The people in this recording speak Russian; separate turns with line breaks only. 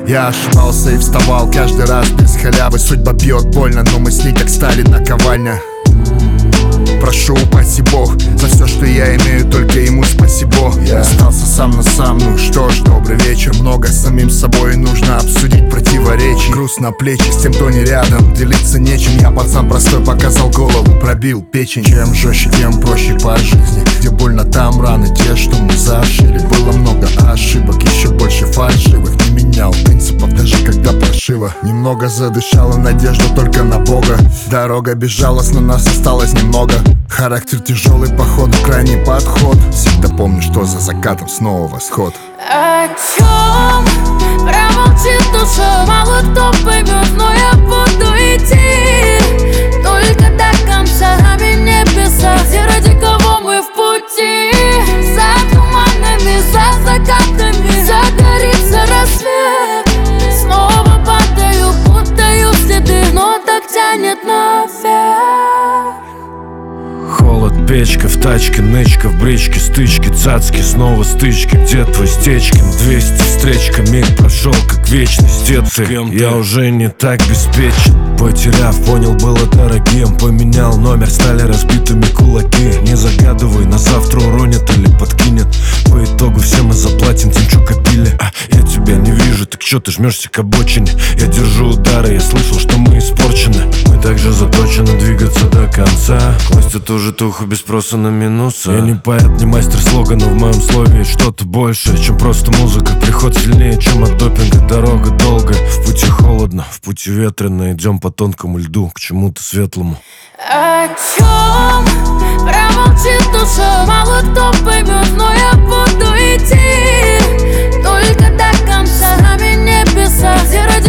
Я ошибался и вставал каждый раз без халявы. Судьба бьет больно, но мы с ней как стали наковальня. Прошу, упаси Бог за все, что я имею, только ему спасибо. Я остался сам на сам, ну что ж, добрый вечер. Много с самим собой нужно обсудить противоречий. Груз на плечи с тем, кто не рядом, делиться нечем. Я пацан простой, показал голову, пробил печень. Чем жестче, тем проще по жизни. Где больно, там раны те, что мы зашили. Было много ошибок, еще больше фальшивых. Не менял принципов, даже когда прошиво. Немного задышала надежда только на Бога. Дорога безжалостна, нас осталось немного. Характер тяжелый, походу крайний подход. Всегда помню, что за закатом снова восход.
О чем промолчит душа, мало кто поймет, но я буду идти только до конца, нами небеса, где ради кого мы в пути. За туманами, за закатами загорится рассвет. Снова падаю, путаю следы, но так тянет наверх.
Холод, печка, в тачке, нычка, в бричке, стычки, цацки, снова стычки. Где твой Стечкин? 200 встречка, миг прошел как вечность. Где ты? Я уже не так беспечен. Потеряв, понял, было дорогим. Поменял номер, стали разбитыми кулаки. Не загадывай, на завтра уронят или подкинет. По итогу все мы заплатим тем, что копили. Я тебя не вижу, так чё ты жмешься к обочине? Я держу удары, я слышал, что мы испорчены. Мы также заточены двигаться до конца. Класть эту житуху без спроса на минусы. Я не поэт, не мастер слога, но в моем слове есть что-то большее, чем просто музыка. Приход сильнее, чем от допинга. Дорога долгая, в пути холодно, в пути ветрено. Идем по тонкому льду, к чему-то светлому.
О чем промолчит душа, мало кто поймет, но я буду идти только до конца, нами небеса, где